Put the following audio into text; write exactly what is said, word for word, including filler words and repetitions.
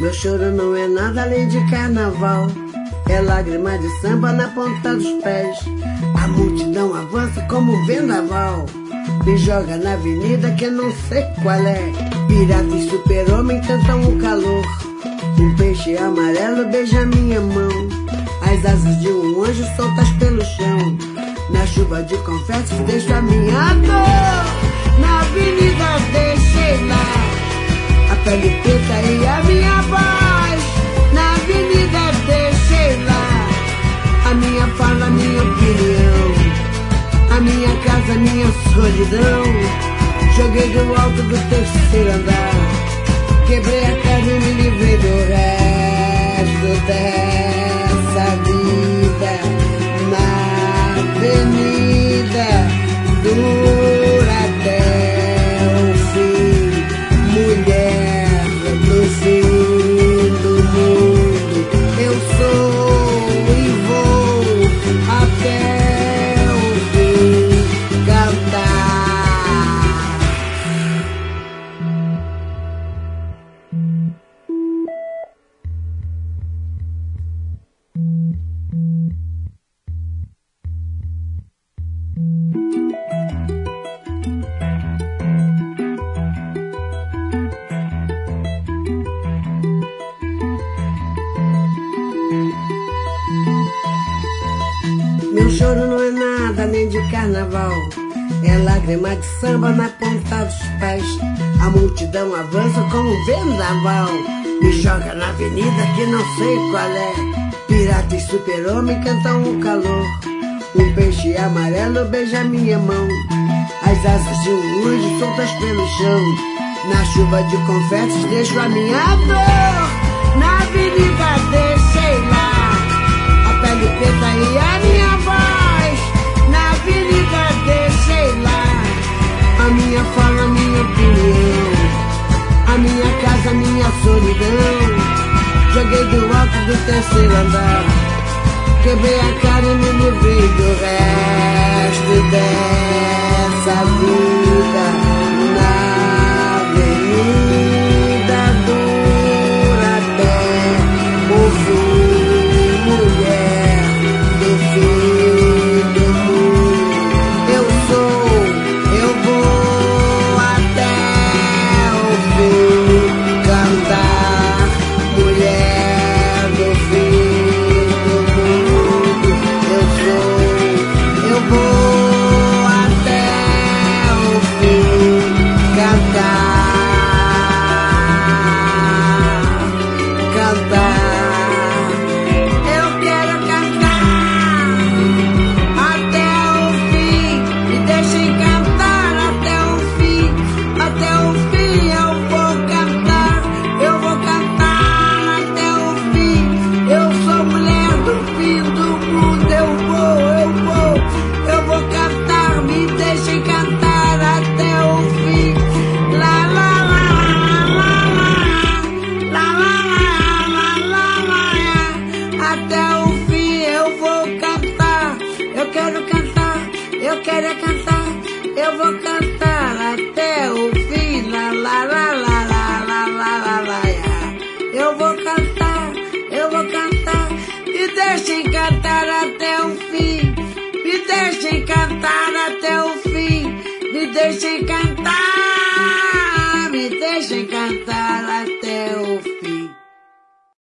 Meu choro não é nada além de carnaval, é lágrima de samba na ponta dos pés. A multidão avança como um vendaval, me joga na avenida que eu não sei qual é. Pirata e super-homem cantam o calor, um peixe amarelo beija minha mão. As asas de um anjo soltas pelo chão, na chuva de confetes deixo a minha dor. Na avenida deixei lá a pele preta e a minha voz. Na avenida deixei lá a minha fala, a minha opinião, a minha casa, a minha solidão. Joguei do alto do terceiro andar, quebrei a cara e me livrei do resto dessa vida. Na avenida dura até o fim, mulher do fim do mundo. Eu sou e vou até o fim cantar. Meu choro não é nada nem de carnaval, é lágrima de samba na ponta dos pés. A multidão avança como um vendaval, me joga na avenida que não sei qual é. Pirata e super-homem cantam o calor, um peixe amarelo beija minha mão. As asas de um anjo soltas pelo chão, na chuva de confetes deixo a minha dor. Na avenida deixei lá a pele preta e a minha voz. Na avenida deixei lá a minha fala, a minha opinião, a minha casa, a minha solidão. Joguei do alto do terceiro andar, quebrei a cara e me livrei do resto dessa vida. Na avenida dura até o fim, mulher do fim do mundo. Eu sou, eu vou até o fim cantar, mulher do fim do mundo. Eu sou, eu vou até o fim cantar, cantar. Eu quero cantar até o fim, me deixem cantar até o fim. Até o fim eu vou cantar, eu vou cantar até o fim. Eu sou mulher do fim do mundo, eu vou, eu vou, eu vou cantar, me deixem cantar até o fim. Lá, lá, lá, lá, lá, lá, lá, lá, lá, lá. Até o fim eu vou cantar, eu quero cantar, eu quero é cantar, eu vou cantar.